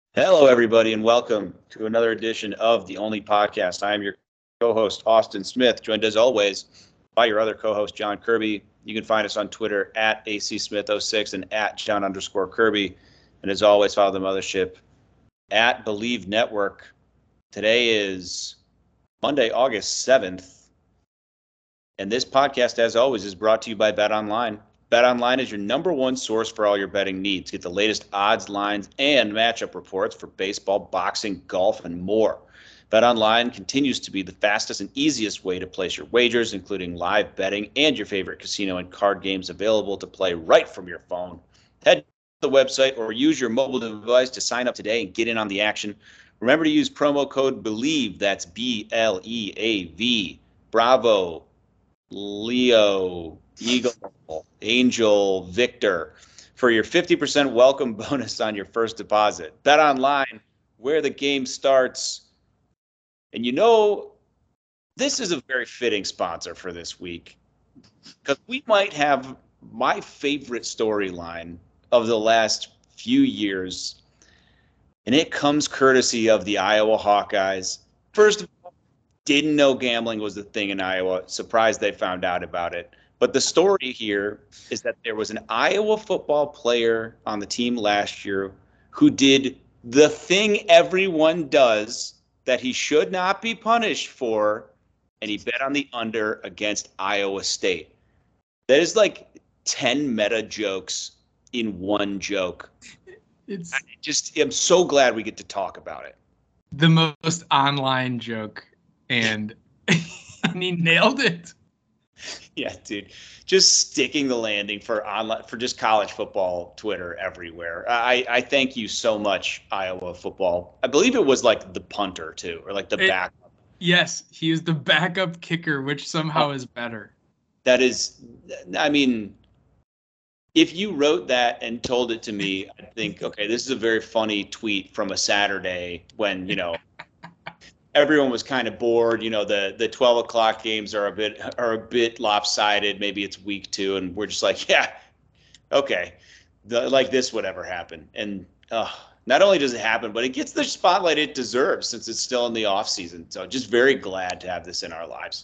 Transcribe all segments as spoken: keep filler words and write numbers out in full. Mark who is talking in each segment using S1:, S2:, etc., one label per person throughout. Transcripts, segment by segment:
S1: Hello, everybody, and welcome to another edition of The Only Podcast. I am your co-host, Austin Smith, joined as always by your other co-host, John Kirby. You can find us on Twitter at A C Smith oh six and at John underscore Kirby. And as always, follow the mothership at Believe Network. Today is Monday, August seventh. And this podcast, as always, is brought to you by BetOnline. BetOnline is your number one source for all your betting needs. Get the latest odds, lines, and matchup reports for baseball, boxing, golf, and more. BetOnline continues to be the fastest and easiest way to place your wagers, including live betting and your favorite casino and card games available to play right from your phone. Head to the website or use your mobile device to sign up today and get in on the action. Remember to use promo code BELIEVE, that's B L E A V, Bravo, Leo, Eagle, Angel, Victor, for your fifty percent welcome bonus on your first deposit. Bet online, where the game starts. And you know, this is a very fitting sponsor for this week, because we might have my favorite storyline of the last few years, and it comes courtesy of the Iowa Hawkeyes. First of all, didn't know gambling was the thing in Iowa. Surprised they found out about it. But the story here is that there was an Iowa football player on the team last year who did the thing everyone does that he should not be punished for, and he bet on the under against Iowa State. That is like ten meta jokes in one joke. It's I just I'm so glad we get to talk about it.
S2: The most online joke, and, and he nailed it.
S1: Yeah, dude, just sticking the landing for online for just college football Twitter everywhere. I, I thank you so much, Iowa football. I believe it was like the punter too, or like the it, backup.
S2: Yes, he is the backup kicker, which somehow oh, is better.
S1: That is, I mean, if you wrote that and told it to me, I'd think, okay, this is a very funny tweet from a Saturday when, you know, everyone was kind of bored. You know, the the twelve o'clock games are a bit are a bit lopsided. Maybe it's week two, and we're just like, yeah, okay, the, like this would ever happen. And uh, not only does it happen, but it gets the spotlight it deserves since it's still in the off season. So just very glad to have this in our lives.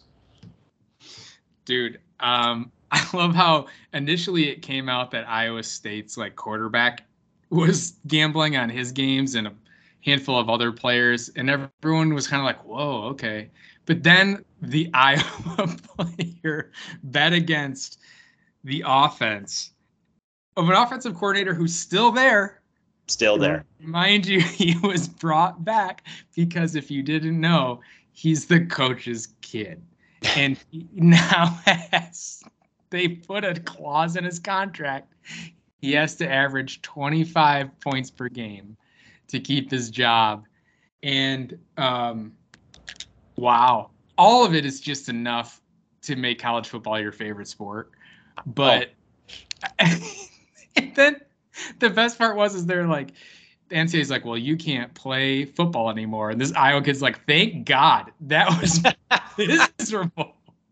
S2: Dude, um, I love how initially it came out that Iowa State's like quarterback was gambling on his games and a handful of other players, and everyone was kind of like, whoa, okay. But then the Iowa player bet against the offense of an offensive coordinator who's still there.
S1: Still there.
S2: Mind you, he was brought back because if you didn't know, he's the coach's kid. And he now has, they put a clause in his contract. He has to average twenty-five points per game to keep his job. And um, wow, all of it is just enough to make college football your favorite sport. But oh. And then the best part was, is they're like, the N C A A's like, well, you can't play football anymore. And this Iowa kid's like, thank God, that was miserable.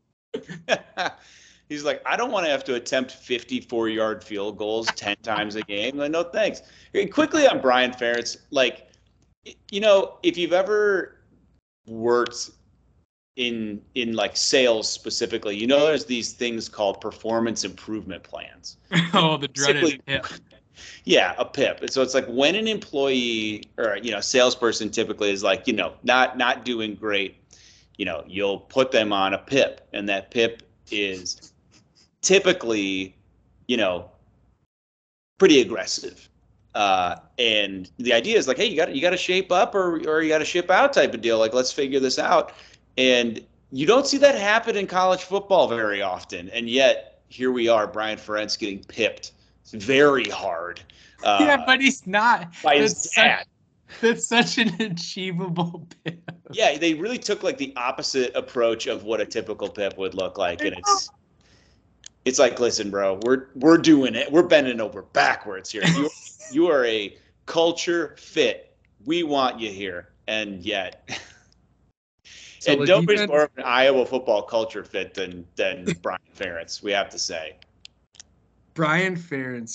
S1: He's like, I don't want to have to attempt fifty-four yard field goals ten times a game. Like, no, thanks. Quickly on Brian Ferentz, like, you know, if you've ever worked in in like sales specifically, you know, there's these things called performance improvement plans.
S2: Oh, the dreaded P I P.
S1: Yeah, a P I P. So it's like when an employee or, you know, salesperson typically is like, you know, not not doing great, you know, you'll put them on a P I P, and that P I P is typically, you know, pretty aggressive. Uh, and the idea is like, hey, you got you got to shape up or or you got to ship out type of deal. Like, let's figure this out. And you don't see that happen in college football very often. And yet here we are, Brian Ferentz getting pipped. It's very hard.
S2: Uh, yeah, but he's not.
S1: By his
S2: that's
S1: dad.
S2: Such, that's such an achievable P I P.
S1: Yeah, they really took like the opposite approach of what a typical P I P would look like, and it's it's like, listen, bro, we're we're doing it. We're bending over backwards here. You you are a culture fit. We want you here, and yet. So and nobody's defense, more of an Iowa football culture fit than than Brian Ferentz, we have to say.
S2: Brian Ferentz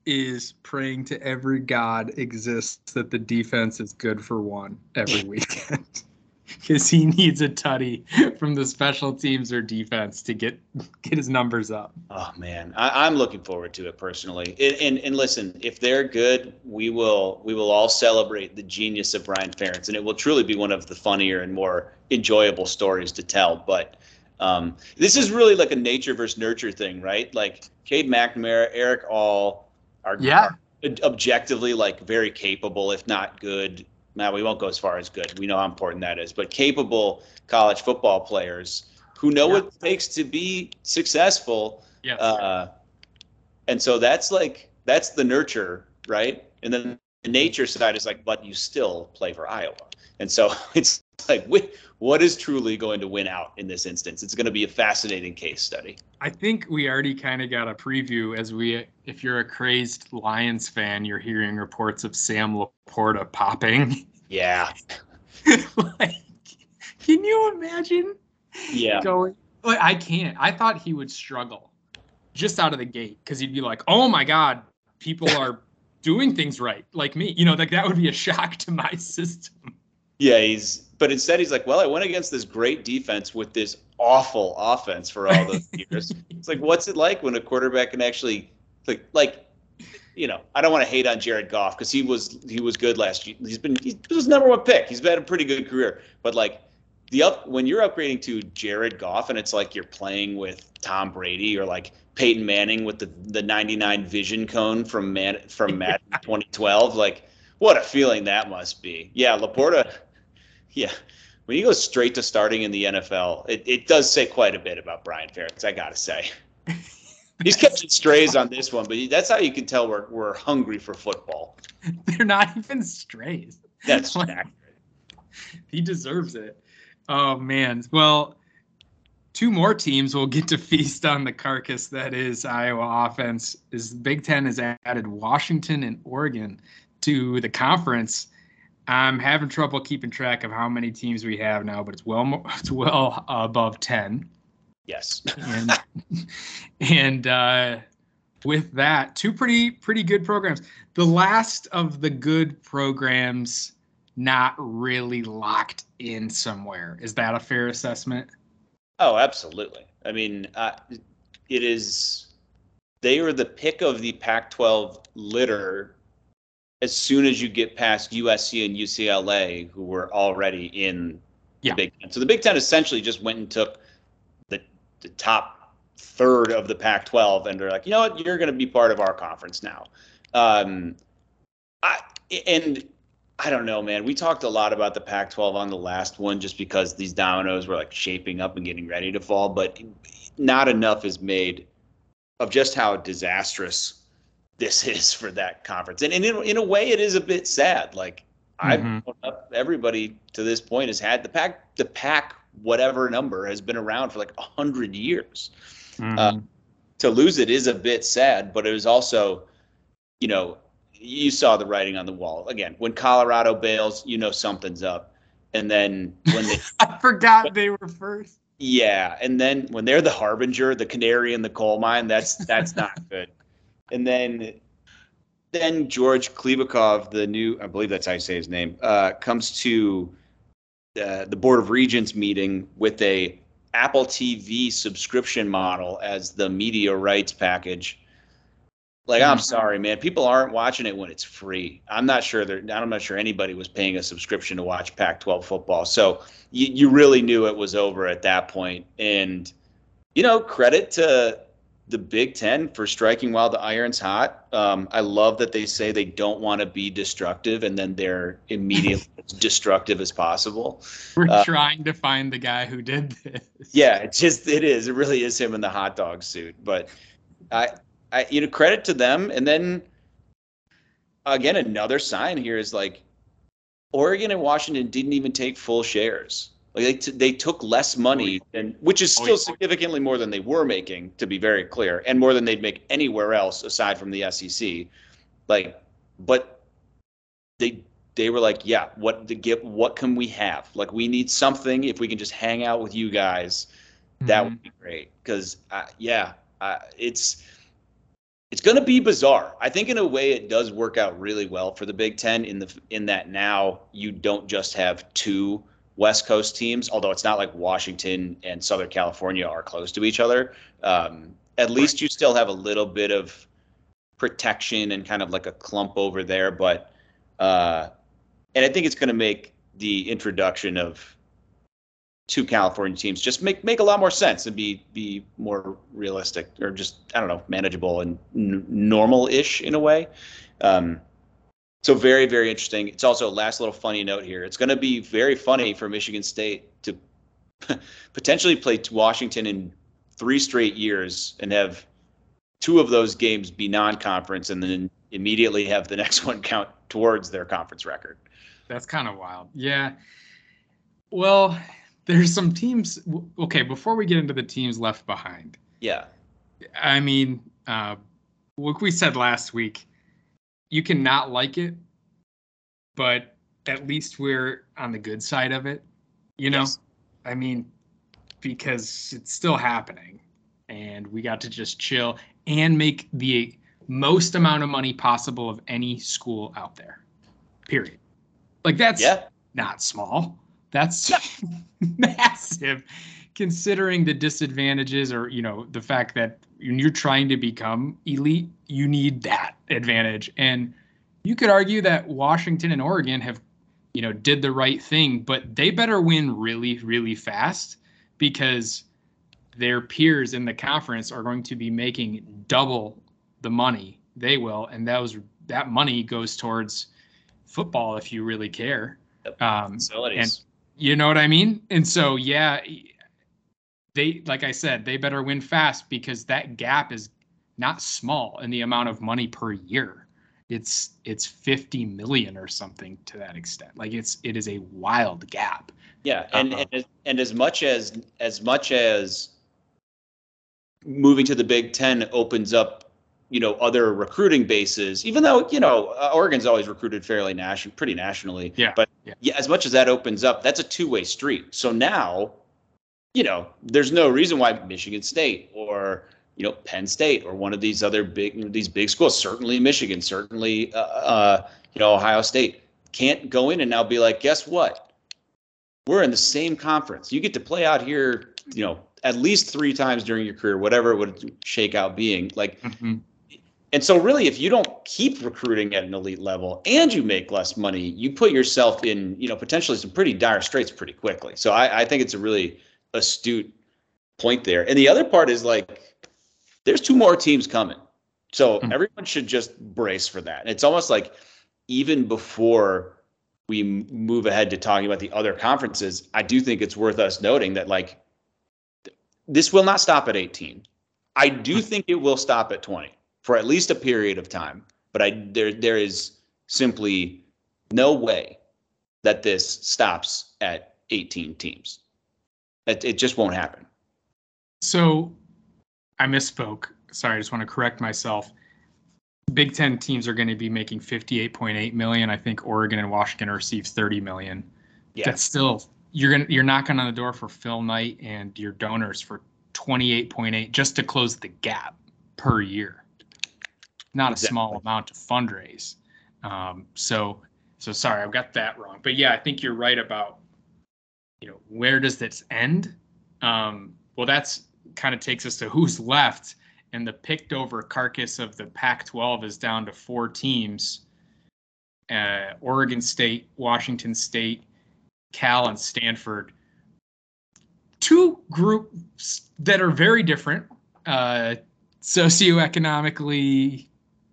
S2: is praying to every god exists that the defense is good for one every weekend. Because he needs a tutty from the special teams or defense to get get his numbers up.
S1: Oh man, I, I'm looking forward to it personally. And, and and listen, if they're good, we will we will all celebrate the genius of Brian Ferentz, and it will truly be one of the funnier and more enjoyable stories to tell. But um, this is really like a nature versus nurture thing, right? Like Cade McNamara, Eric All are,
S2: Yeah.
S1: are objectively like very capable, if not good. Now we won't go as far as good. We know how important that is, but capable college football players who know
S2: Yeah.
S1: what it takes to be successful.
S2: Yes.
S1: Uh, and so that's like that's the nurture, right? And then the nature side is like, but you still play for Iowa, and so it's like, what is truly going to win out in this instance? It's going to be a fascinating case study.
S2: I think we already kind of got a preview as we, if you're a crazed Lions fan, you're hearing reports of Sam Laporta popping.
S1: Yeah.
S2: Like, can you imagine?
S1: Yeah.
S2: Going, like, I can't. I thought he would struggle just out of the gate because he'd be like, oh my God, people are doing things right, like me. You know, like that would be a shock to my system.
S1: Yeah, he's, but instead he's like, well, I went against this great defense with this awful offense for all those years. It's like, what's it like when a quarterback can actually, like, like, you know, I don't want to hate on Jared Goff because he was he was good last year. He's been he was number one pick. He's had a pretty good career, but like the up when you're upgrading to Jared Goff and it's like you're playing with Tom Brady or like Peyton Manning with the the ninety-nine vision cone from Man from Madden twenty twelve, like what a feeling that must be. Yeah, Laporta. Yeah, when he goes straight to starting in the N F L, it, it does say quite a bit about Brian Ferentz, I gotta say. He's catching strays on this one, but that's how you can tell we're we're hungry for football.
S2: They're not even strays.
S1: That's
S2: Like,
S1: accurate.
S2: he deserves it. Oh man. Well, two more teams will get to feast on the carcass that is Iowa offense. Is Big Ten has added Washington and Oregon to the conference. I'm having trouble keeping track of how many teams we have now, but it's well more, it's well above ten.
S1: Yes.
S2: And and uh, with that, two pretty pretty good programs. The last of the good programs not really locked in somewhere. Is that a fair assessment?
S1: Oh, absolutely. I mean, uh, it is. They were the pick of the Pac twelve litter as soon as you get past U S C and U C L A, who were already in the
S2: Yeah.
S1: Big Ten. So the Big Ten essentially just went and took the, the top third of the Pac twelve, and they're like, you know what, you're going to be part of our conference now. Um, I and I don't know, man. We talked a lot about the Pac twelve on the last one, just because these dominoes were like shaping up and getting ready to fall, but not enough is made of just how disastrous this is for that conference. And, and in, in a way, it is a bit sad. Like
S2: Mm-hmm.
S1: I've everybody to this point has had the Pac, the Pac whatever number has been around for like a hundred years.
S2: Mm-hmm.
S1: Uh, to lose it is a bit sad, but it was also, you know, you saw the writing on the wall. Again, when Colorado bails, you know something's up. And then when they
S2: I forgot they were first.
S1: yeah, and then when they're the harbinger, the canary in the coal mine, that's that's not good. And then then George Klebikov, the new, I believe that's how you say his name, uh, comes to uh, the Board of Regents meeting with a Apple T V subscription model as the media rights package. Like, I'm sorry, man. People aren't watching it when it's free. I'm not sure they're. I'm not sure anybody was paying a subscription to watch Pac twelve football. So you, you really knew it was over at that point. And you know, credit to the Big Ten for striking while the iron's hot. Um, I love that they say they don't want to be destructive, and then they're immediately as destructive as possible.
S2: We're
S1: Uh,
S2: trying to find the guy who did this.
S1: Yeah, it just it is. It really is him in the hot dog suit. But I, I, you know, credit to them. And then again, another sign here is like Oregon and Washington didn't even take full shares. Like they, t- they took less money than, which is still significantly more than they were making, to be very clear, and more than they'd make anywhere else aside from the S E C. Like, but they they were like, yeah, what to get? What can we have? Like, we need something. If we can just hang out with you guys, that
S2: Mhm.
S1: would be great. Because uh, yeah, uh, it's it's going to be bizarre. I think in a way it does work out really well for the Big Ten in the in that now you don't just have two West Coast teams, although it's not like Washington and Southern California are close to each other. Um, at least you still have a little bit of protection and kind of like a clump over there. But uh, and I think it's going to make the introduction of two California teams just make make a lot more sense and be be more realistic, or just, I don't know, manageable and n- normal-ish in a way. Um, so very, very interesting. It's also, last little funny note here, it's going to be very funny for Michigan State to potentially play Washington in three straight years and have two of those games be non-conference and then immediately have the next one count towards their conference record.
S2: That's kind of wild. Yeah. Well, there's some teams. Okay, before we get into the teams left behind.
S1: Yeah.
S2: I mean, uh, what we said last week, you can not like it, but at least we're on the good side of it. You know, yes. I mean, because it's still happening and we got to just chill and make the most amount of money possible of any school out there, period. Like, that's yeah. not small. That's massive, considering the disadvantages, or, you know, the fact that when you're trying to become elite, you need that advantage. And you could argue that Washington and Oregon have, you know, did the right thing, but they better win really, really fast, because their peers in the conference are going to be making double the money they will. And that was, that money goes towards football if you really care. Um, and you know what I mean? And so, yeah, they, like I said, they better win fast, because that gap is not small in the amount of money per year. It's, it's fifty million or something to that extent. Like, it's, it is a wild gap.
S1: Yeah. And, uh-huh. and, and as much as, as much as moving to the Big Ten opens up, you know, other recruiting bases, even though, you know, uh, Oregon's always recruited fairly national, pretty nationally.
S2: Yeah.
S1: But
S2: yeah.
S1: yeah, as much as that opens up, that's a two-way street. So now, you know, there's no reason why Michigan State or, you know, Penn State or one of these other big, these big schools, certainly Michigan, certainly, uh, uh, you know, Ohio State, can't go in and now be like, guess what? We're in the same conference. You get to play out here, you know, at least three times during your career, whatever it would shake out being. Like, mm-hmm. And so really, if you don't keep recruiting at an elite level and you make less money, you put yourself in, you know, potentially some pretty dire straits pretty quickly. So I, I think it's a really astute point there. And the other part is, like, there's two more teams coming. So mm-hmm. everyone should just brace for that. And it's almost like, even before we move ahead to talking about the other conferences, I do think it's worth us noting that, like, this will not stop at eighteen. I do think it will stop at twenty. For at least a period of time, but I there there is simply no way that this stops at eighteen teams. It, it just won't happen.
S2: So I misspoke. Sorry, I just want to correct myself. Big Ten teams are going to be making fifty-eight point eight million. I think Oregon and Washington receive thirty million. Yeah. That's still, you're gonna you're knocking on the door for Phil Knight and your donors for twenty-eight point eight just to close the gap per year. Not exactly. A small amount to fundraise. Um, so, so sorry, I've got that wrong. But yeah, I think you're right about, you know, where does this end? Um, well, that's kind of takes us to who's left. And the picked over carcass of the Pac twelve is down to four teams. Uh, Oregon State, Washington State, Cal, and Stanford. Two groups that are very different, uh, socioeconomically,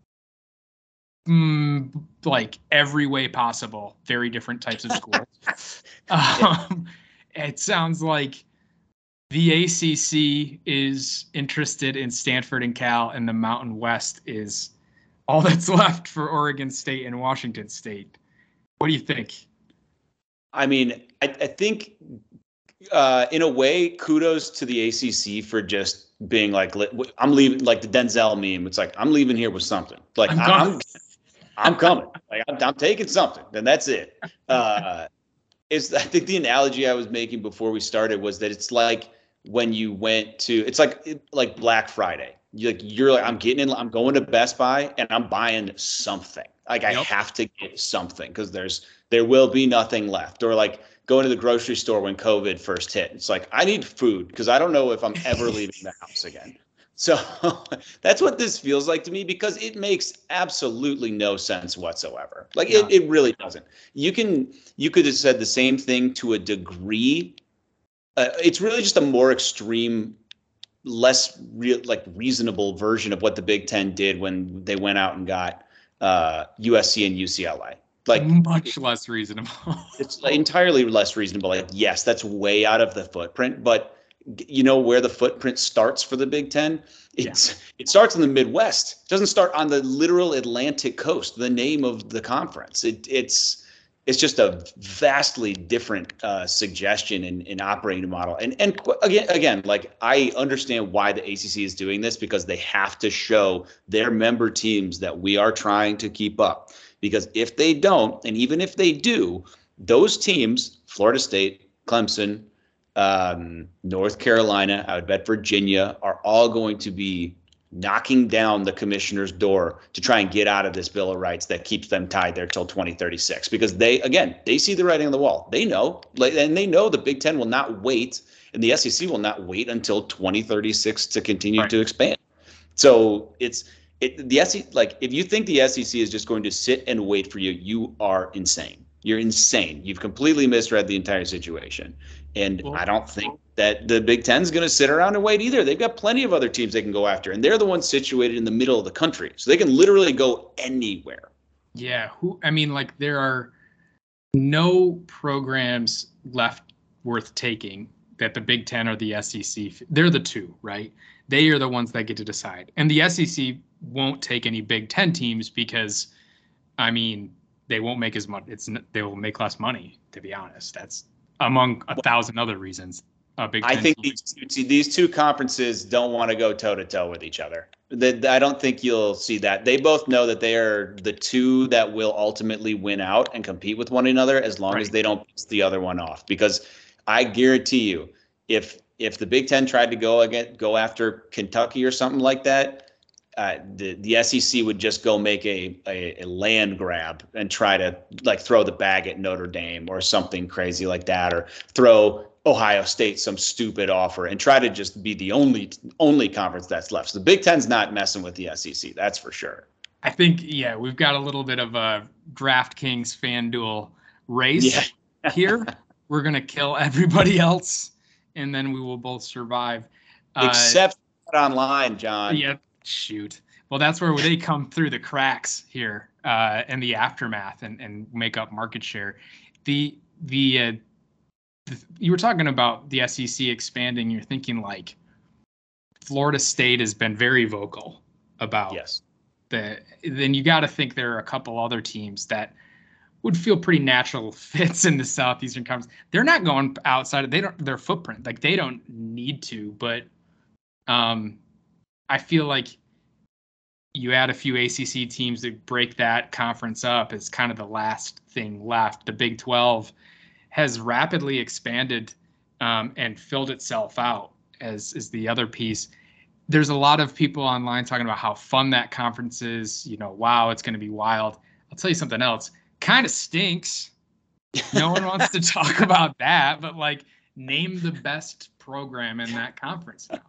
S2: Mm, like every way possible, very different types of schools. um, it sounds like the A C C is interested in Stanford and Cal, and the Mountain West is all that's left for Oregon State and Washington State. What do you think?
S1: I mean, I, I think uh, in a way, kudos to the A C C for just being like, I'm leaving, like the Denzel meme. It's like, I'm leaving here with something. Like, I'm, I'm I'm coming. Like, I'm, I'm taking something, and that's it. Uh, is I think the analogy I was making before we started was that it's like when you went to, it's like like Black Friday. you like you're like I'm getting in, I'm going to Best Buy and I'm buying something. Like I
S2: Yep.
S1: have to get something because there's there will be nothing left. Or like going to the grocery store when COVID first hit. It's like I need food because I don't know if I'm ever leaving the house again. So that's what this feels like to me because it makes absolutely no sense whatsoever. Like
S2: Yeah.
S1: it, it really doesn't. You can you could have said the same thing to a degree. Uh, it's really just a more extreme, less real, like reasonable version of what the Big Ten did when they went out and got uh, U S C and U C L A. Like
S2: much less reasonable.
S1: It's entirely less reasonable. Like, yes, that's way out of the footprint, but you know where the footprint starts for the Big Ten? It's yeah. It starts in the Midwest. It doesn't start on the literal Atlantic coast, the name of the conference. It, it's it's just a vastly different uh, suggestion in, in operating model. And and again, again, like I understand why the A C C is doing this because they have to show their member teams that we are trying to keep up. Because if they don't, and even if they do, those teams, Florida State, Clemson, um, North Carolina, I would bet Virginia, are all going to be knocking down the commissioner's door to try and get out of this Bill of Rights that keeps them tied there till twenty thirty-six. Because they, again, they see the writing on the wall. They know, like, and they know the Big Ten will not wait, and the S E C will not wait until twenty thirty-six to continue
S2: Right.
S1: to expand. So it's it, the S E C, like if you think the S E C is just going to sit and wait for you, you are insane. You're insane. You've completely misread the entire situation. And well, I don't think that the Big Ten is going to sit around and wait either. They've got plenty of other teams they can go after, and they're the ones situated in the middle of the country, so they can literally go anywhere.
S2: Yeah, who? I mean, like there are no programs left worth taking that the Big Ten or the S E C. They're the two, right? They are the ones that get to decide, and the S E C won't take any Big Ten teams because, I mean, they won't make as much. It's they will make less money, to be honest. That's among a thousand other reasons. Uh, Big Ten
S1: I think these two, these two conferences don't want to go toe to toe with each other. They, I don't think you'll see that. They both know that they are the two that will ultimately win out and compete with one another as long right. as they don't piss the other one off. Because I guarantee you, if if the Big Ten tried to go again, go after Kentucky or something like that, uh, the the S E C would just go make a, a a land grab and try to like throw the bag at Notre Dame or something crazy like that, or throw Ohio State some stupid offer and try to just be the only only conference that's left. So the Big Ten's not messing with the S E C, that's for sure.
S2: I think, yeah, we've got a little bit of a DraftKings FanDuel race yeah. here. We're going to kill everybody else, and then we will both survive.
S1: Except uh, online, John.
S2: Yeah, shoot. Well, that's where they come through the cracks here uh, in the aftermath and, and make up market share. The the uh, you were talking about the S E C expanding. You're thinking like Florida State has been very vocal about
S1: yes.
S2: the. Then you got to think there are a couple other teams that would feel pretty natural fits in the Southeastern Conference. They're not going outside of they don't their footprint. Like they don't need to, but um, I feel like you add a few A C C teams that break that conference up as kind of the last thing left. The Big twelve has rapidly expanded um, and filled itself out as is the other piece. There's a lot of people online talking about how fun that conference is. You know, wow, it's going to be wild. I'll tell you something else. Kind of stinks. No one wants to talk about that, but like name the best program in that conference now.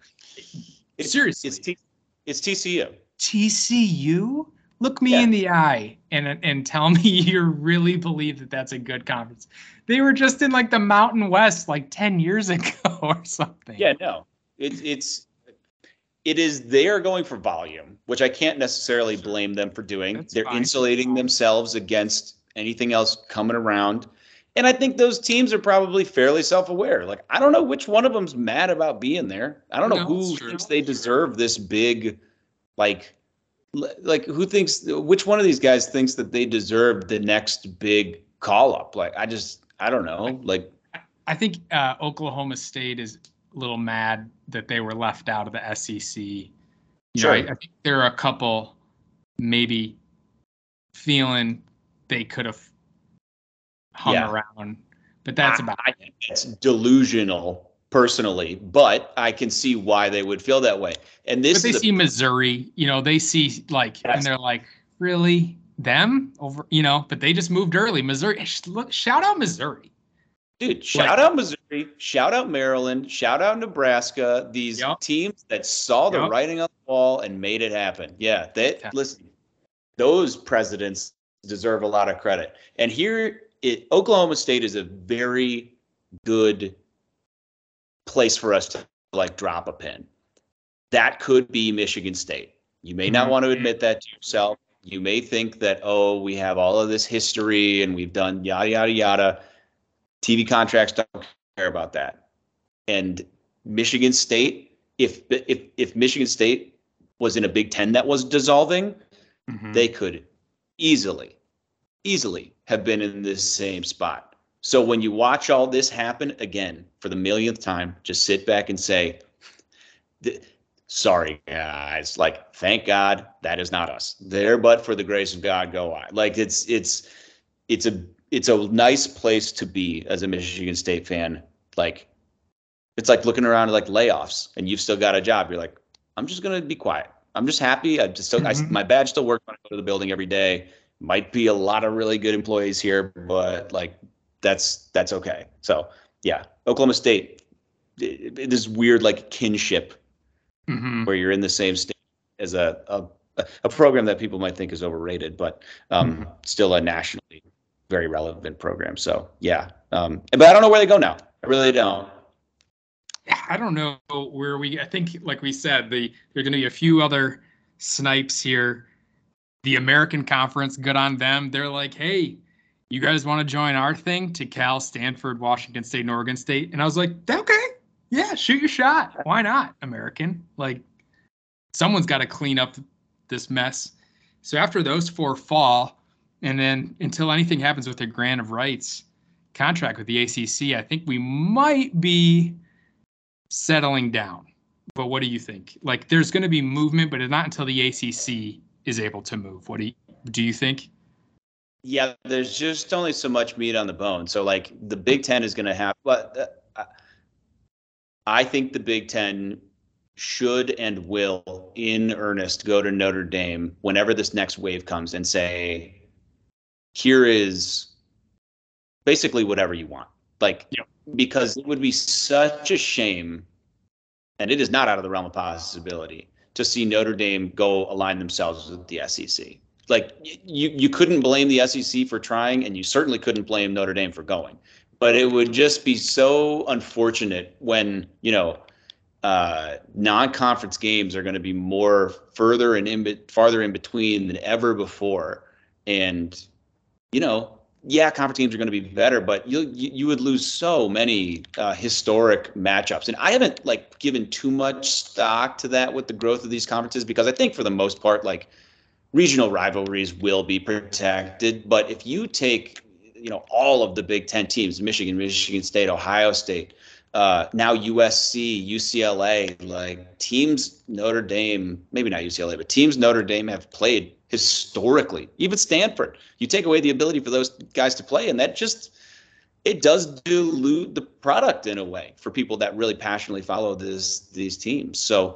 S1: It's,
S2: Seriously.
S1: It's, T- it's T C U.
S2: T C U? Look me
S1: yeah.
S2: in the eye and and tell me you really believe that that's a good conference. They were just in like the Mountain West like ten years ago or something.
S1: Yeah, no. It's it's it is they are going for volume, which I can't necessarily blame them for doing. That's They're fine. insulating themselves against anything else coming around. And I think those teams are probably fairly self-aware. Like, I don't know which one of them's mad about being there. I don't know no, who thinks they deserve this big, like, like who thinks, which one of these guys thinks that they deserve the next big call up? Like, I just, I don't know. Like,
S2: I think uh, Oklahoma State is a little mad that they were left out of the S E C. You
S1: sure.
S2: know, I, I think there are a couple maybe feeling they could have hung yeah. around, but that's
S1: I,
S2: about
S1: I think it's delusional personally, but I can see why they would feel that way. And this
S2: but they
S1: is
S2: see
S1: a,
S2: Missouri, you know, they see like, and they're like, really them over, you know, but they just moved early. Missouri, look, shout out Missouri.
S1: Dude, shout like, out Missouri, shout out Maryland, shout out Nebraska, these yep. teams that saw the yep. writing on the wall and made it happen. Yeah, they, yeah. listen, those presidents deserve a lot of credit. And here, it, Oklahoma State is a very good place for us to like drop a pin. That could be Michigan State. You may mm-hmm. not want to admit that to yourself. You may think that, oh, we have all of this history and we've done yada, yada, yada. T V contracts don't care about that. And Michigan State, if if if Michigan State was in a Big Ten that was dissolving, mm-hmm. they could easily, easily have been in this same spot. So when you watch all this happen again for the millionth time, just sit back and say, sorry, guys, like, thank God that is not us. There, but for the grace of God, go I. Like, it's it's it's a it's a nice place to be as a Michigan State fan. Like, it's like looking around at like layoffs and you've still got a job. You're like, I'm just going to be quiet. I'm just happy. I just still, mm-hmm. I, my badge still works when I go to the building every day. Might be a lot of really good employees here, but like, that's, that's okay. So yeah, Oklahoma State, it, it, this weird like kinship mm-hmm. where you're in the same state as a, a, a program that people might think is overrated, but um, mm-hmm. still a nationally very relevant program. So yeah, um, but I don't know where they go now. I really don't.
S2: I don't know where we. I think, like we said, the there are going to be a few other snipes here. The American Conference, good on them. They're like, hey, you guys want to join our thing to Cal, Stanford, Washington State, and Oregon State? And I was like, okay, yeah, shoot your shot. Why not, American? Like, someone's got to clean up this mess. So after those four fall. And then until anything happens with the grant of rights contract with the A C C, I think we might be settling down. But what do you think? Like, there's going to be movement, but it's not until the A C C is able to move. What do you, do you think?
S1: Yeah, there's just only so much meat on the bone. So, like, the Big Ten is going to have, but uh, I think the Big Ten should and will, in earnest, go to Notre Dame whenever this next wave comes and say, here is basically whatever you want. Like, yep. because it would be such a shame, and it is not out of the realm of possibility, to see Notre Dame go align themselves with the S E C. Like, you, you couldn't blame the S E C for trying, and you certainly couldn't blame Notre Dame for going. But it would just be so unfortunate when, you know, uh, non-conference games are going to be more further and in, farther in between than ever before. And you know, yeah, conference games are going to be better, but you you would lose so many uh, historic matchups. And I haven't like given too much stock to that with the growth of these conferences, because I think for the most part, like, regional rivalries will be protected. But if you take, you know, all of the Big Ten teams, Michigan, Michigan State, Ohio State, uh, now U S C, U C L A, like teams Notre Dame, maybe not U C L A, but teams Notre Dame have played historically, even Stanford, you take away the ability for those guys to play, and that just, it does dilute the product in a way for people that really passionately follow this these teams. So,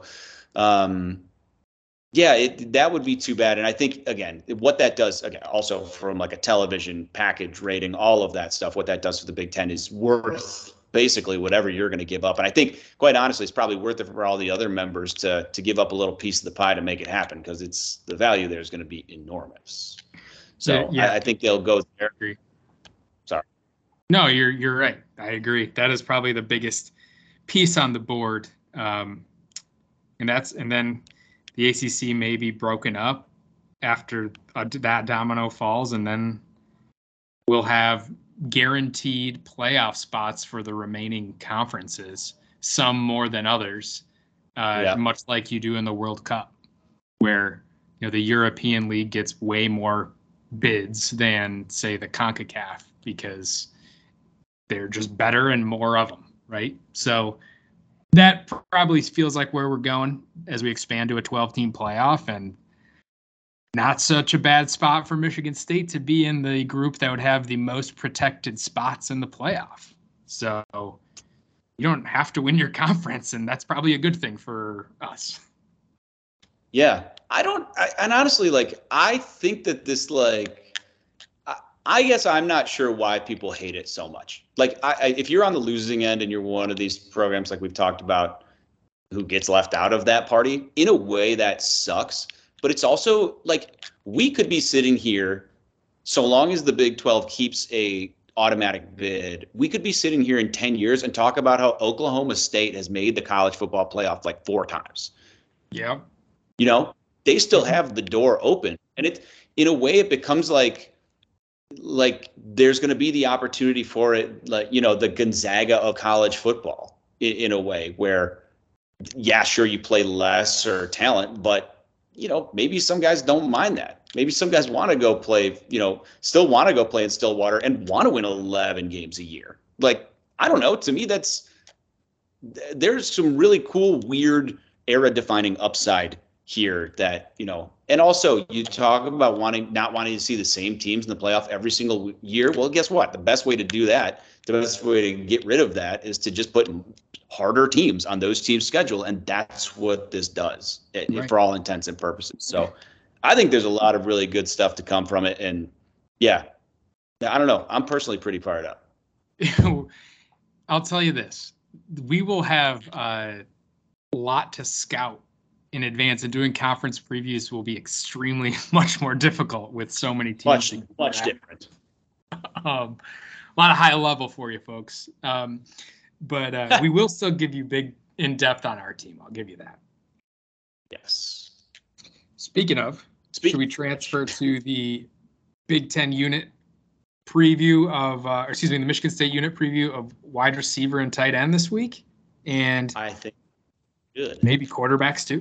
S1: um, yeah, it, that would be too bad. And I think, again, what that does, again, also from like a television package rating, all of that stuff, what that does for the Big Ten is worth basically whatever you're going to give up. And I think, quite honestly, it's probably worth it for all the other members to to give up a little piece of the pie to make it happen, because it's the value there is going to be enormous. So yeah, I, I think they'll go there. Sorry.
S2: No, you're you're right. I agree. That is probably the biggest piece on the board. Um, and that's and then the A C C may be broken up after uh, that domino falls, and then we'll have guaranteed playoff spots for the remaining conferences, some more than others, uh, yeah. much like you do in the World Cup, where, you know, the European League gets way more bids than, say, the CONCACAF, because they're just better and more of them, right? So that probably feels like where we're going as we expand to a twelve-team playoff, and not such a bad spot for Michigan State to be in the group that would have the most protected spots in the playoff. So you don't have to win your conference, and that's probably a good thing for us.
S1: Yeah, I don't, I, and honestly, like, I think that this, like, I, I guess I'm not sure why people hate it so much. Like, I, I, if you're on the losing end and you're one of these programs like we've talked about, who gets left out of that party, in a way that sucks. But it's also like we could be sitting here, so long as the Big twelve keeps a automatic bid, we could be sitting here in ten years and talk about how Oklahoma State has made the college football playoff like four times.
S2: Yeah.
S1: You know, they still have the door open. And it, in a way, it becomes like, like there's going to be the opportunity for it, like, you know, the Gonzaga of college football in, in a way where, yeah, sure, you play lesser talent, but, you know, maybe some guys don't mind that. Maybe some guys want to go play, you know, still want to go play in Stillwater and want to win eleven games a year. Like, I don't know. To me, that's, there's some really cool, weird, era-defining upside here that, you know, and also you talk about wanting, not wanting to see the same teams in the playoff every single year. Well, guess what? The best way to do that, the best way to get rid of that is to just put harder teams on those teams' schedule, and that's what this does, right, for all intents and purposes. So I think there's a lot of really good stuff to come from it, and yeah, I don't know. I'm personally pretty fired up.
S2: I'll tell you this: we will have a lot to scout in advance, and doing conference previews will be extremely much more difficult with so many teams.
S1: Much, much different.
S2: Um, a lot of high level for you folks. Um, But uh, we will still give you big in-depth on our team. I'll give you that.
S1: Yes.
S2: Speaking of,
S1: Speak-
S2: should we transfer to the Big Ten unit preview of, uh, or excuse me, the Michigan State unit preview of wide receiver and tight end this week? And
S1: I think good.
S2: Maybe quarterbacks too.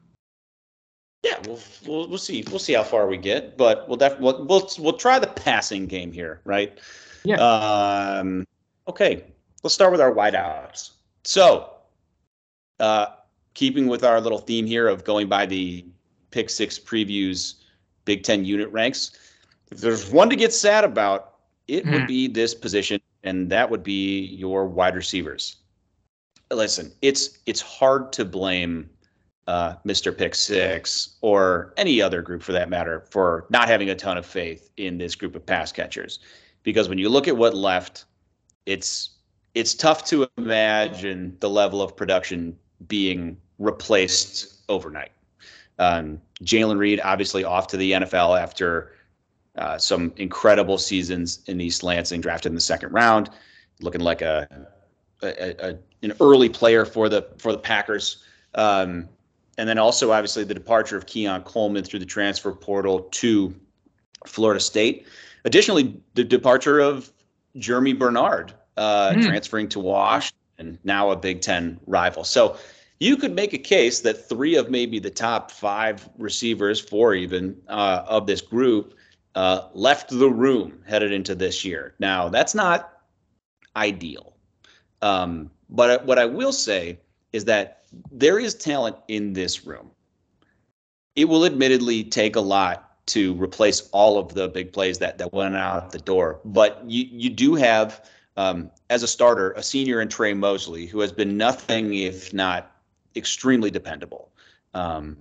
S1: Yeah, we'll we'll we'll see we'll see how far we get, but we'll definitely we'll, we'll we'll try the passing game here, right?
S2: Yeah.
S1: Um. Okay. Let's start with our wideouts. So, uh, keeping with our little theme here of going by the Pick Six previews, Big Ten unit ranks, if there's one to get sad about, it mm-hmm. would be this position, and that would be your wide receivers. Listen, it's it's hard to blame uh, Mister Pick Six or any other group for that matter for not having a ton of faith in this group of pass catchers, because when you look at what left, it's It's tough to imagine the level of production being replaced overnight. Um, Jalen Reed, obviously off to the N F L after uh, some incredible seasons in East Lansing, drafted in the second round, looking like a, a, a an early player for the for the Packers. Um, and then also, obviously, the departure of Keon Coleman through the transfer portal to Florida State. Additionally, the departure of Jeremy Bernard, Uh, mm. transferring to Wash, and now a Big Ten rival. So you could make a case that three of maybe the top five receivers, four even, uh, of this group uh, left the room headed into this year. Now, that's not ideal. Um, but what I will say is that there is talent in this room. It will admittedly take a lot to replace all of the big plays that, that went out the door. But you, you do have, Um, as a starter, a senior in Trey Mosley, who has been nothing if not extremely dependable. Um,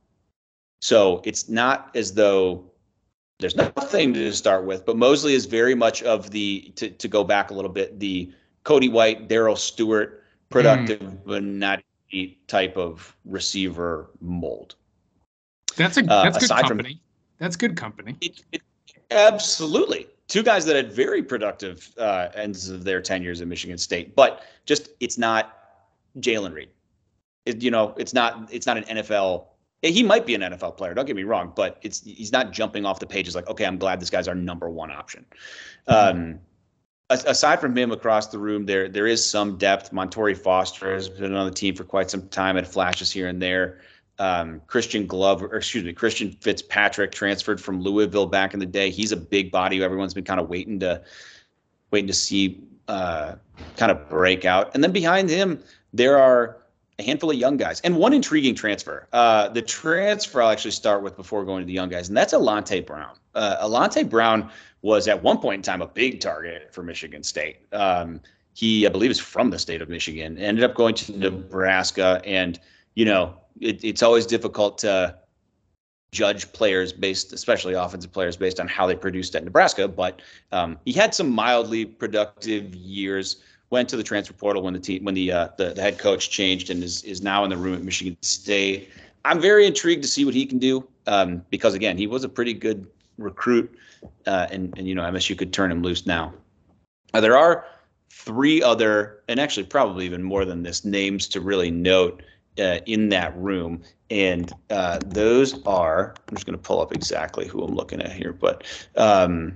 S1: so it's not as though there's nothing to start with, but Mosley is very much of the, to, to go back a little bit, the Cody White, Darrell Stewart, productive mm. but not elite type of receiver mold.
S2: That's a that's uh, good company. From, that's good company.
S1: It, it, absolutely. Two guys that had very productive uh, ends of their tenures at Michigan State, but just it's not Jalen Reed. It, you know, it's not it's not an N F L. He might be an N F L player. Don't get me wrong, but it's he's not jumping off the pages like, okay, I'm glad this guy's our number one option. Um, aside from him across the room, there there is some depth. Montori Foster has been on the team for quite some time, had flashes here and there. Um, Christian Glover, or excuse me, Christian Fitzpatrick transferred from Louisville back in the day. He's a big body who everyone's been kind of waiting to waiting to see uh, kind of break out. And then behind him, there are a handful of young guys and one intriguing transfer. Uh, the transfer I'll actually start with before going to the young guys, and that's Alante Brown. Uh, Alante Brown was at one point in time a big target for Michigan State. Um, he, I believe, is from the state of Michigan, ended up going to Nebraska. And, you know, it, it's always difficult to judge players based, especially offensive players, based on how they produced at Nebraska. But um, he had some mildly productive years, went to the transfer portal when the team, when the, uh, the, the head coach changed, and is, is now in the room at Michigan State. I'm very intrigued to see what he can do um, because, again, he was a pretty good recruit. Uh, and, and, you know, M S U could turn him loose now. Uh, there are three other, and actually probably even more than this, names to really note uh, in that room. And uh, those are, I'm just going to pull up exactly who I'm looking at here, but um,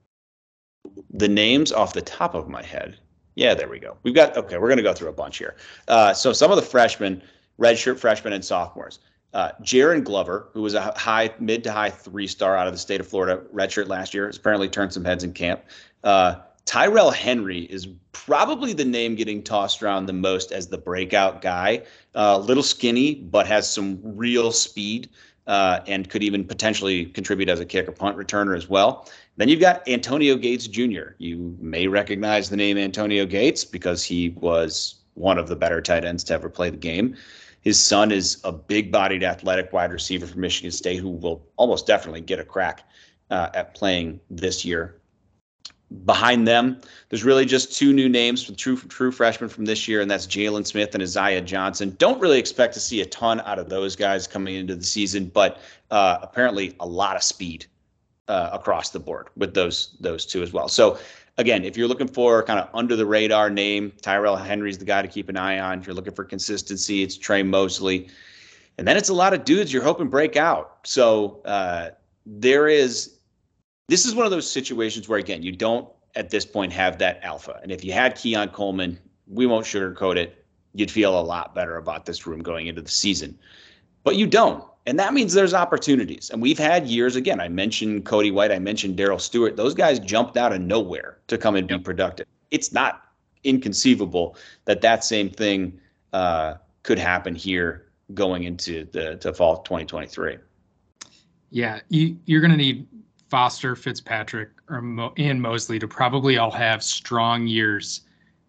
S1: the names off the top of my head. Yeah, there we go. We've got, okay, we're going to go through a bunch here. Uh, so some of the freshmen, redshirt freshmen and sophomores. Uh, Jaron Glover, who was a high, mid to high three star out of the state of Florida, redshirt last year, has apparently turned some heads in camp. Uh, Tyrell Henry is probably the name getting tossed around the most as the breakout guy. A uh, little skinny, but has some real speed uh, and could even potentially contribute as a kick or punt returner as well. Then you've got Antonio Gates Junior You may recognize the name Antonio Gates because he was one of the better tight ends to ever play the game. His son is a big-bodied, athletic wide receiver from Michigan State who will almost definitely get a crack uh, at playing this year. Behind them, there's really just two new names for true true freshmen from this year, and that's Jalen Smith and Isaiah Johnson. Don't really expect to see a ton out of those guys coming into the season, but uh, apparently a lot of speed uh, across the board with those those two as well. So again, if you're looking for kind of under the radar name, Tyrell Henry's the guy to keep an eye on. If you're looking for consistency, it's Trey Mosley. And then it's a lot of dudes you're hoping break out. So uh, there is, this is one of those situations where, again, you don't at this point have that alpha. And if you had Keon Coleman, we won't sugarcoat it, you'd feel a lot better about this room going into the season. But you don't. And that means there's opportunities. And we've had years, again, I mentioned Cody White, I mentioned Darrell Stewart. Those guys jumped out of nowhere to come and be yep. productive. It's not inconceivable that that same thing uh, could happen here going into the to fall twenty twenty-three.
S2: Yeah, you, you're going to need Foster, Fitzpatrick, or Mo, and Mosley to probably all have strong years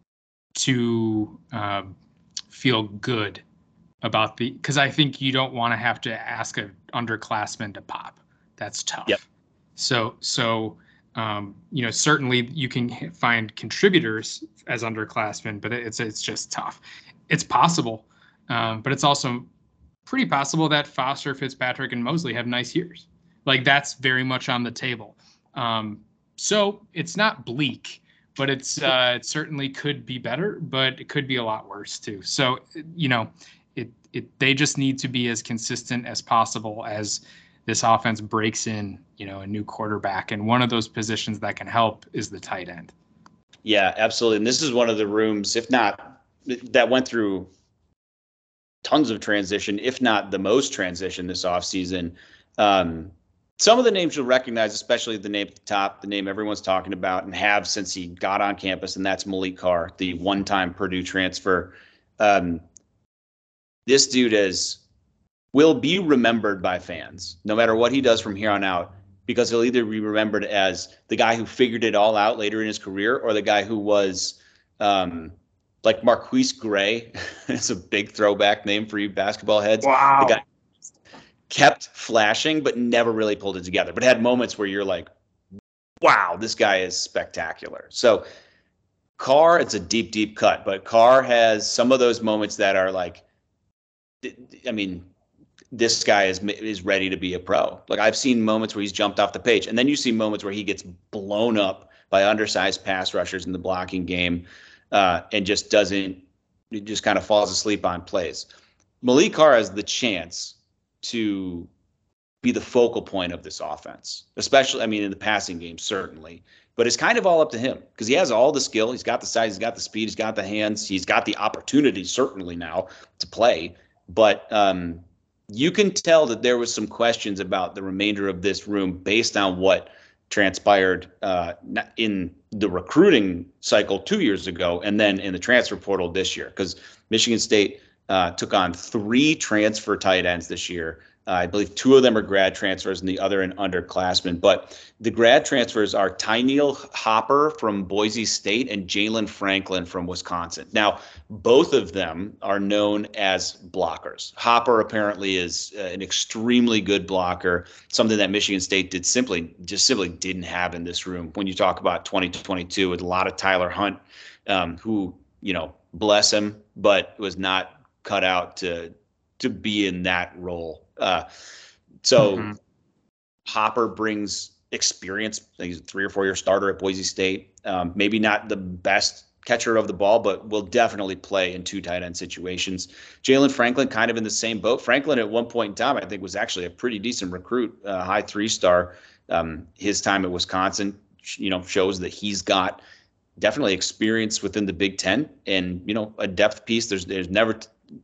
S2: to uh, feel good about the, because I think you don't want to have to ask an underclassman to pop. That's tough.
S1: Yep.
S2: So, so um, you know, certainly you can find contributors as underclassmen, but it's it's just tough. It's possible, um, but it's also pretty possible that Foster, Fitzpatrick, and Mosley have nice years. Like that's very much on the table. Um, so it's not bleak, but it's uh, it certainly could be better, but it could be a lot worse too. So you know. It, it they just need to be as consistent as possible as this offense breaks in, you know, a new quarterback. And one of those positions that can help is the tight end.
S1: Yeah, absolutely. And this is one of the rooms, if not, that went through tons of transition, if not the most transition this offseason. Um, some of the names you'll recognize, especially the name at the top, the name everyone's talking about and have since he got on campus, and that's Malik Carr, the one-time Purdue transfer. Um, This dude is will be remembered by fans, no matter what he does from here on out, because he'll either be remembered as the guy who figured it all out later in his career, or the guy who was um, like Marquise Gray. It's a big throwback name for you basketball heads.
S2: Wow.
S1: The guy kept flashing, but never really pulled it together, but had moments where you're like, wow, this guy is spectacular. So Carr, it's a deep, deep cut, but Carr has some of those moments that are like, I mean, this guy is is ready to be a pro. Like I've seen moments where he's jumped off the page, and then you see moments where he gets blown up by undersized pass rushers in the blocking game, uh, and just doesn't, it just kind of falls asleep on plays. Malik Carr has the chance to be the focal point of this offense, especially, I mean, in the passing game, certainly. But it's kind of all up to him because he has all the skill. He's got the size, he's got the speed, he's got the hands, he's got the opportunity, certainly now, to play. But um, you can tell that there was some questions about the remainder of this room based on what transpired uh, in the recruiting cycle two years ago and then in the transfer portal this year. Because Michigan State uh, took on three transfer tight ends this year, Uh, I believe two of them are grad transfers and the other an underclassman. But the grad transfers are Tyneil Hopper from Boise State and Jalen Franklin from Wisconsin. Now, both of them are known as blockers. Hopper apparently is uh, an extremely good blocker, something that Michigan State did simply just simply didn't have in this room. When you talk about twenty twenty-two with a lot of Tyler Hunt, um, who, you know, bless him, but was not cut out to to be in that role. Uh, so mm-hmm. Hopper brings experience. He's a three or four year starter at Boise State. Um, maybe not the best catcher of the ball, but will definitely play in two tight end situations. Jalen Franklin kind of in the same boat. Franklin at one point in time, I think, was actually a pretty decent recruit, uh, high three star. Um, his time at Wisconsin, you know, shows that he's got definitely experience within the Big Ten and, you know, a depth piece. There's there's never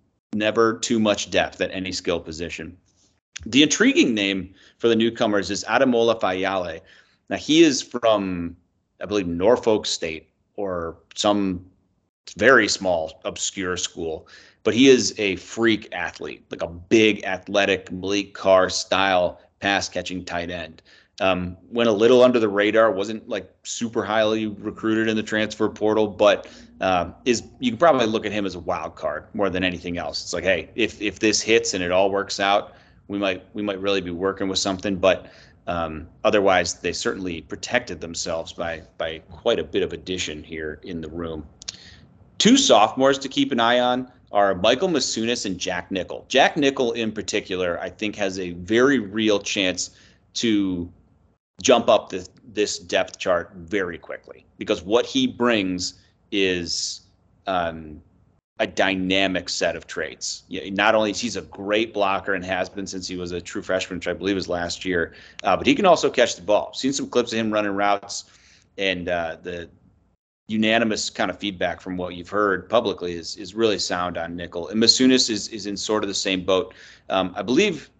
S1: never too much depth at any skill position. The intriguing name for the newcomers is Ademola Fayale. Now, he is from, I believe, Norfolk State or some very small, obscure school, but he is a freak athlete, like a big, athletic, Malik Carr style pass catching tight end. Um, went a little under the radar, wasn't like super highly recruited in the transfer portal, but uh, is you can probably look at him as a wild card more than anything else. It's like, hey, if if this hits and it all works out, we might we might really be working with something. But um, otherwise, they certainly protected themselves by by quite a bit of addition here in the room. Two sophomores to keep an eye on are Michael Masunis and Jack Nickel. Jack Nickel in particular, I think, has a very real chance to jump up this, this depth chart very quickly, because what he brings is um, a dynamic set of traits. Yeah, not only is he's a great blocker and has been since he was a true freshman, which I believe was last year, uh, but he can also catch the ball. Seen some clips of him running routes, and uh, the unanimous kind of feedback from what you've heard publicly is is really sound on Nickel. And Masunis is is in sort of the same boat. Um, I believe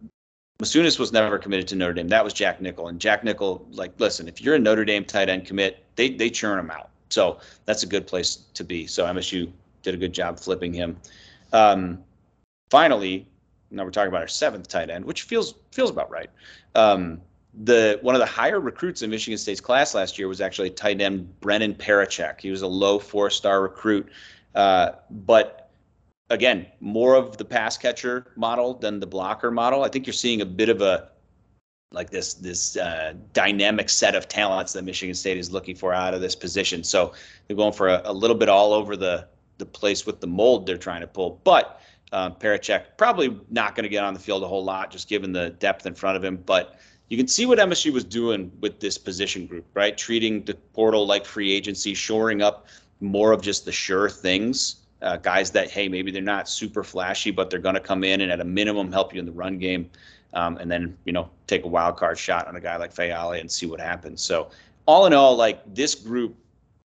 S1: Masunis was never committed to Notre Dame. That was Jack Nickel. And Jack Nickel, like, listen, if you're a Notre Dame tight end commit, they they churn him out. So that's a good place to be. So M S U did a good job flipping him. Um, finally, now we're talking about our seventh tight end, which feels feels about right. Um, the one of the higher recruits in Michigan State's class last year was actually tight end Brennan Parachek. He was a low four-star recruit, uh, but again, more of the pass catcher model than the blocker model. I think you're seeing a bit of a like this this uh, dynamic set of talents that Michigan State is looking for out of this position. So they're going for a, a little bit all over the the place with the mold they're trying to pull. But uh, Parachek probably not going to get on the field a whole lot, just given the depth in front of him. But you can see what M S U was doing with this position group, right? Treating the portal like free agency, shoring up more of just the sure things. Uh, guys that, hey, maybe they're not super flashy, but they're going to come in and at a minimum help you in the run game, um, and then, you know, take a wild card shot on a guy like Fayale and see what happens. So all in all, like this group,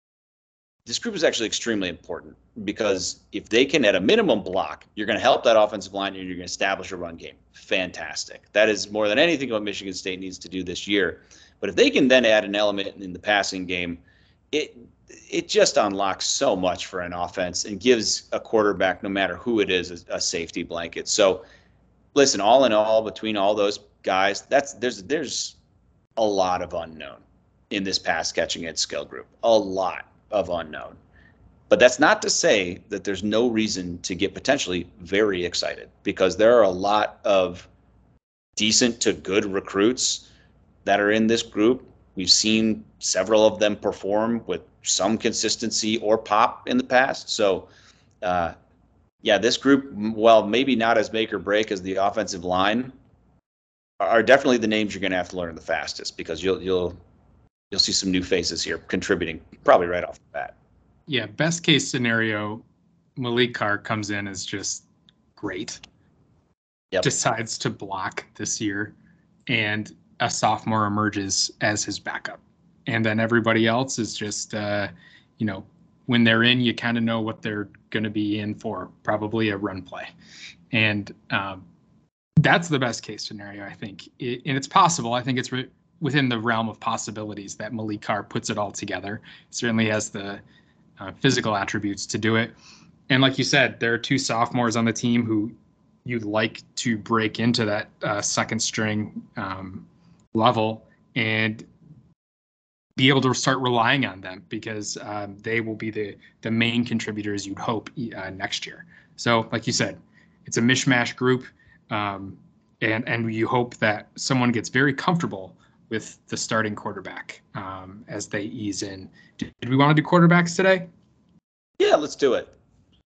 S1: this group is actually extremely important, because if they can at a minimum block, you're going to help that offensive line and you're going to establish a run game. Fantastic. That is more than anything what Michigan State needs to do this year. But if they can then add an element in the passing game, it it just unlocks so much for an offense and gives a quarterback, no matter who it is, a, a safety blanket. So listen, all in all, between all those guys, that's there's there's a lot of unknown in this pass catching ed skill group, a lot of unknown. But that's not to say that there's no reason to get potentially very excited, because there are a lot of decent to good recruits that are in this group. We've seen several of them perform with some consistency or pop in the past. So, uh, yeah, this group, while maybe not as make or break as the offensive line, are definitely the names you're going to have to learn the fastest, because you'll you'll you'll see some new faces here contributing probably right off the bat.
S2: Yeah, best case scenario, Malik Carr comes in as just great. Yep. Decides to block this year, and a sophomore emerges as his backup. And then everybody else is just, uh, you know, when they're in, you kind of know what they're going to be in for, probably a run play. And um, that's the best case scenario, I think. It, and it's possible. I think it's re- within the realm of possibilities that Malik Carr puts it all together. Certainly has the uh, physical attributes to do it. And like you said, there are two sophomores on the team who you'd like to break into that uh, second string um, level and be able to start relying on them, because um, they will be the the main contributors you'd hope uh, next year. So like you said, it's a mishmash group, um, and and you hope that someone gets very comfortable with the starting quarterback um, as they ease in. Did, did we want to do quarterbacks today?
S1: Yeah, let's do it.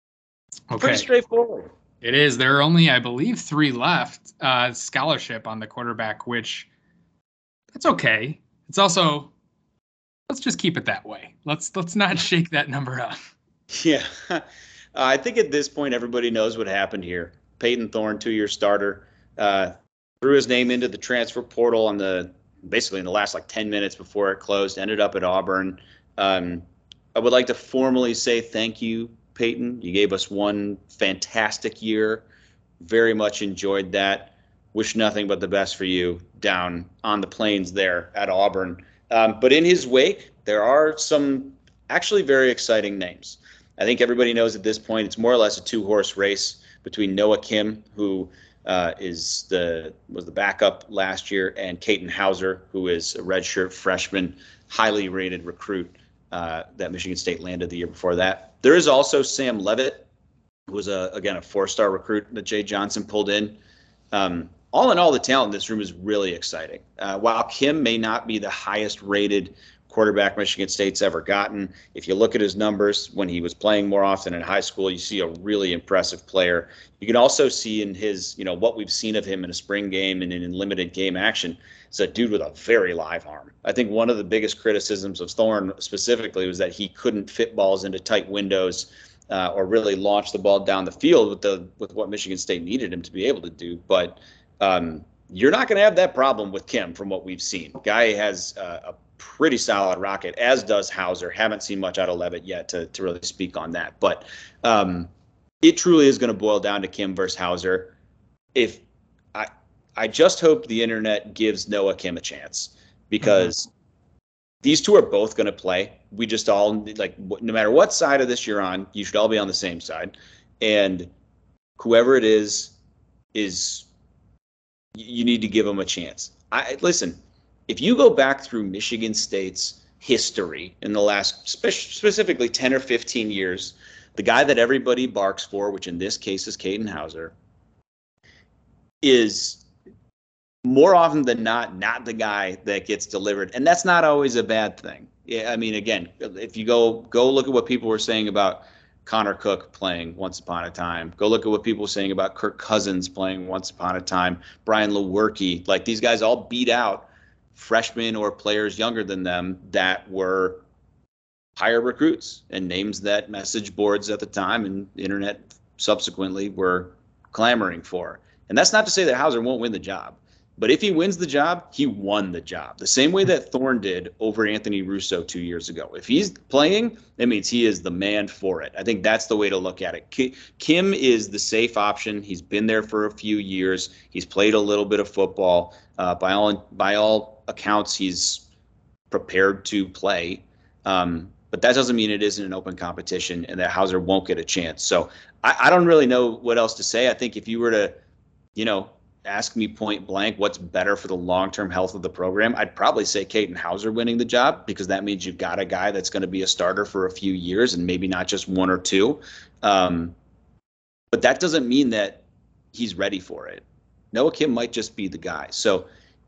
S2: Okay.
S1: Pretty straightforward.
S2: It is. There are only, I believe, three left. Uh, scholarship on the quarterback, which that's okay. It's also, let's just keep it that way. Let's let's not shake that number up.
S1: Yeah. uh, I think at this point, everybody knows what happened here. Peyton Thorne, two-year starter, uh, threw his name into the transfer portal on the basically in the last like ten minutes before it closed, ended up at Auburn. Um, I would like to formally say thank you, Peyton. You gave us one fantastic year. Very much enjoyed that. Wish nothing but the best for you down on the plains there at Auburn. Um, but in his wake, there are some actually very exciting names. I think everybody knows at this point it's more or less a two-horse race between Noah Kim, who uh, is the was the backup last year, and Katin Houser, who is a redshirt freshman, highly rated recruit uh, that Michigan State landed the year before that. There is also Sam Levitt, who was a again a four-star recruit that Jay Johnson pulled in. Um, all in all, the talent in this room is really exciting. Uh, while Kim may not be the highest rated quarterback Michigan State's ever gotten, if you look at his numbers when he was playing more often in high school, you see a really impressive player. You can also see in his, you know, what we've seen of him in a spring game and in limited game action, it's a dude with a very live arm. I think one of the biggest criticisms of Thorne specifically was that he couldn't fit balls into tight windows uh, or really launch the ball down the field with the with what Michigan State needed him to be able to do. But um, you're not going to have that problem with Kim from what we've seen. Guy has uh, a pretty solid rocket, as does Houser. Haven't seen much out of Levitt yet to, to really speak on that. But um, it truly is going to boil down to Kim versus Houser. If I, I just hope the internet gives Noah Kim a chance, because mm-hmm. these two are both going to play. We just all, like, no matter what side of this you're on, you should all be on the same side. And whoever it is, is you need to give them a chance. I listen. If you go back through Michigan State's history in the last spe- specifically ten or fifteen years, the guy that everybody barks for, which in this case is Katin Houser, is more often than not not the guy that gets delivered. And that's not always a bad thing. Yeah, I mean, again, if you go go look at what people were saying about Connor Cook playing once upon a time, go look at what people were saying about Kirk Cousins playing once upon a time, Brian Lewerke, like these guys all beat out freshmen or players younger than them that were higher recruits and names that message boards at the time and internet subsequently were clamoring for. And that's not to say that Houser won't win the job, but if he wins the job, he won the job. The same way that Thorne did over Anthony Russo two years ago. If he's playing, that means he is the man for it. I think that's the way to look at it. Kim is the safe option. He's been there for a few years. He's played a little bit of football. Uh, by all by all accounts, he's prepared to play. Um, but that doesn't mean it isn't an open competition and that Houser won't get a chance. So I, I don't really know what else to say. I think if you were to, you know, ask me point blank what's better for the long-term health of the program, I'd probably say Katin Houser winning the job, because that means you've got a guy that's going to be a starter for a few years and maybe not just one or two. Um, but that doesn't mean that he's ready for it. Noah Kim might just be the guy. So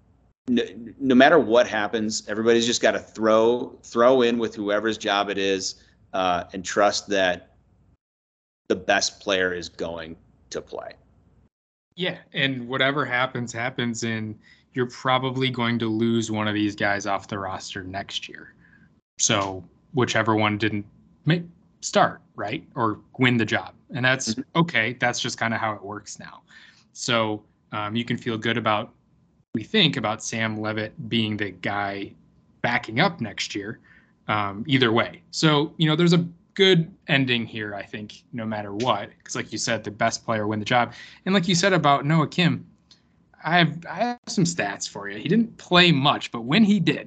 S1: no, no matter what happens, everybody's just got to throw throw in with whoever's job it is uh, and trust that the best player is going to play.
S2: Yeah, and whatever happens, happens, and you're probably going to lose one of these guys off the roster next year. So whichever one didn't make start, right, or win the job. And that's okay. That's just kind of how it works now. So um, you can feel good about, we think, about Sam Levitt being the guy backing up next year, um, either way. So, you know, there's a good ending here, I think, no matter what, because like you said, the best player win the job. And like you said about Noah Kim, I have I have some stats for you. He didn't play much, but when he did,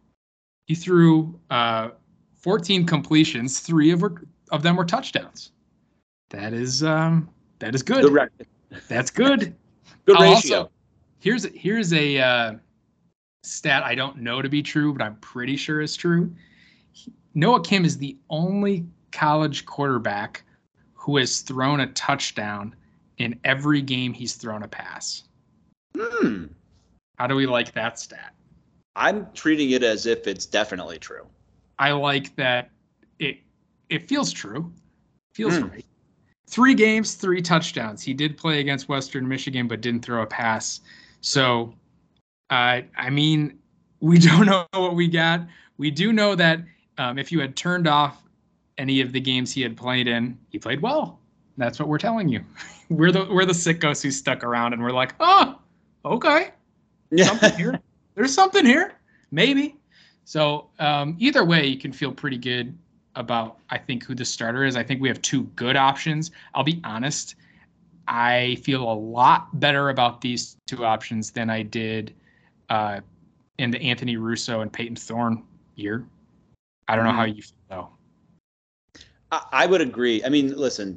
S2: he threw uh, fourteen completions. Three of, of them were touchdowns. That is um, that is good.
S1: The, rec-
S2: That's good.
S1: Good
S2: I'll
S1: ratio.
S2: Also, here's here's a uh, stat I don't know to be true, but I'm pretty sure is true. Noah Kim is the only college quarterback who has thrown a touchdown in every game he's thrown a pass.
S1: Hmm.
S2: How do we like that stat?
S1: I'm treating it as if it's definitely true.
S2: I like that it it feels true. Feels
S1: Hmm.
S2: right. Three games, three touchdowns. He did play against Western Michigan, but didn't throw a pass. So, uh, I mean, we don't know what we got. We do know that um, if you had turned off any of the games he had played in, he played well. That's what we're telling you. we're the we're the sickos who stuck around and we're like, oh, okay, something here. There's something here, maybe. So um, either way, you can feel pretty good about, I think, who the starter is. I think we have two good options. I'll be honest. I feel a lot better about these two options than I did uh, in the Anthony Russo and Peyton Thorne year. I don't mm-hmm. know how you feel, though.
S1: I, I would agree. I mean, listen,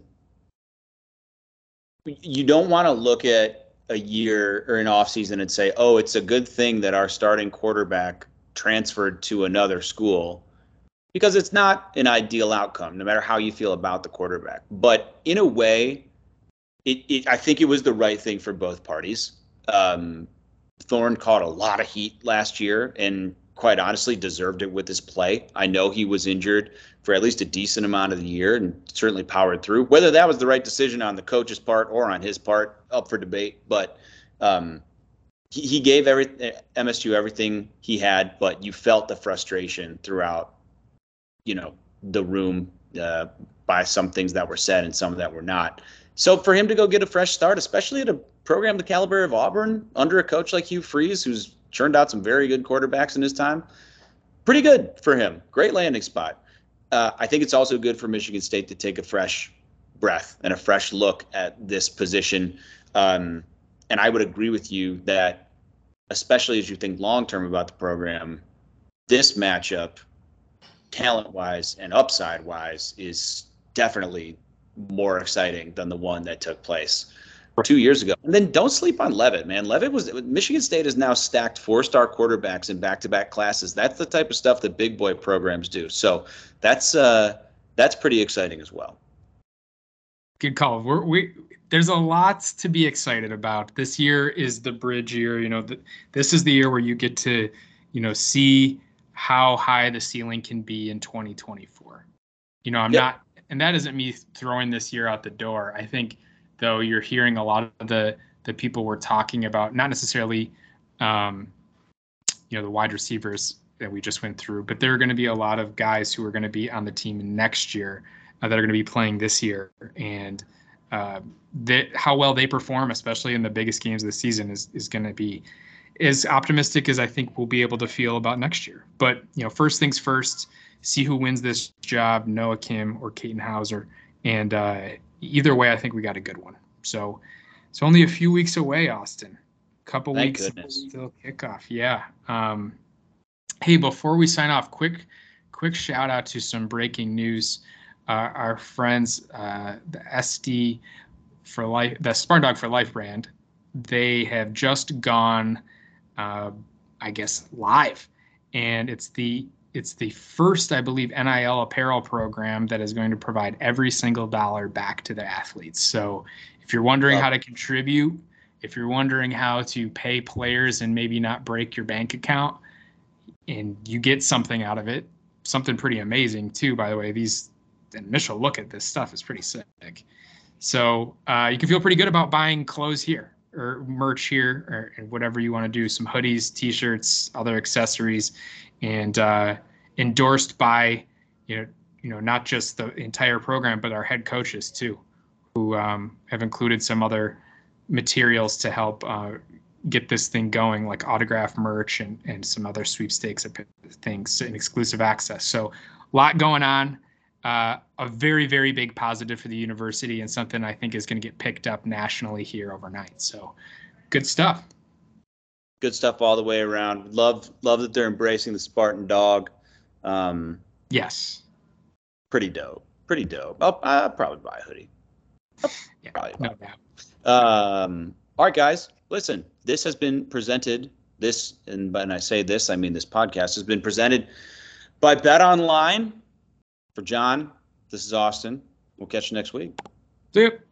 S1: you don't want to look at a year or an offseason and say, oh, it's a good thing that our starting quarterback transferred to another school, because it's not an ideal outcome, no matter how you feel about the quarterback. But in a way, it, it I think it was the right thing for both parties. Um, Thorne caught a lot of heat last year and quite honestly deserved it with his play. I know he was injured for at least a decent amount of the year and certainly powered through. Whether that was the right decision on the coach's part or on his part, up for debate. But um, he, he gave every, M S U everything he had, but you felt the frustration throughout, you know, the room uh, by some things that were said and some that were not. So for him to go get a fresh start, especially at a program the caliber of Auburn under a coach like Hugh Freeze, who's churned out some very good quarterbacks in his time, pretty good for him. Great landing spot. Uh, I think it's also good for Michigan State to take a fresh breath and a fresh look at this position. Um, and I would agree with you that, especially as you think long-term about the program, this matchup, talent-wise and upside-wise, is definitely more exciting than the one that took place two years ago. And then don't sleep on Leavitt, man. Leavitt was Michigan State has now stacked four-star quarterbacks in back-to-back classes. That's the type of stuff that big boy programs do. So that's uh, that's pretty exciting as well.
S2: Good call. We're, we there's a lot to be excited about. This year is the bridge year. You know, the, this is the year where you get to, you know, see how high the ceiling can be in twenty twenty-four. You know, I'm yep. not, and that isn't me throwing this year out the door. I think, though, you're hearing a lot of the the people we're talking about, not necessarily, um, you know, the wide receivers that we just went through, but there are going to be a lot of guys who are going to be on the team next year uh, that are going to be playing this year, and uh, that how well they perform, especially in the biggest games of the season, is is going to be as optimistic as I think we'll be able to feel about next year. But you know, first things first, see who wins this job, Noah Kim or Katin Houser, and uh, either way, I think we got a good one. So it's only a few weeks away, Austin. Couple
S1: Thank
S2: weeks
S1: goodness.
S2: until kickoff. Yeah. Um, hey, before we sign off, quick, quick shout out to some breaking news. Uh, our friends, uh, the S D for Life, the Spartan Dog for Life brand, they have just gone, uh, I guess, live, and it's the it's the first, I believe, N I L apparel program that is going to provide every single dollar back to the athletes. So if you're wondering how to contribute, if you're wondering how to pay players and maybe not break your bank account, and you get something out of it, something pretty amazing too, by the way. These the initial look at this stuff is pretty sick. So uh, you can feel pretty good about buying clothes here or merch here or, or whatever you want to do, some hoodies, t-shirts, other accessories, and uh, endorsed by, you know, you know, not just the entire program, but our head coaches too, who um, have included some other materials to help uh, get this thing going, like autograph merch and, and some other sweepstakes things and exclusive access. So a lot going on. Uh, a very, very big positive for the university and something I think is going to get picked up nationally here overnight. So good stuff.
S1: Good stuff all the way around. Love, love that they're embracing the Spartan Dog. Um,
S2: yes.
S1: Pretty dope. Pretty dope. I'll, I'll probably buy a hoodie. I'll
S2: yeah,
S1: probably buy
S2: no doubt.
S1: Um, all right, guys, listen, this has been presented, this, and when I say this, I mean this podcast has been presented by Bet Online. For John, this is Austin. We'll catch you next week.
S2: See you.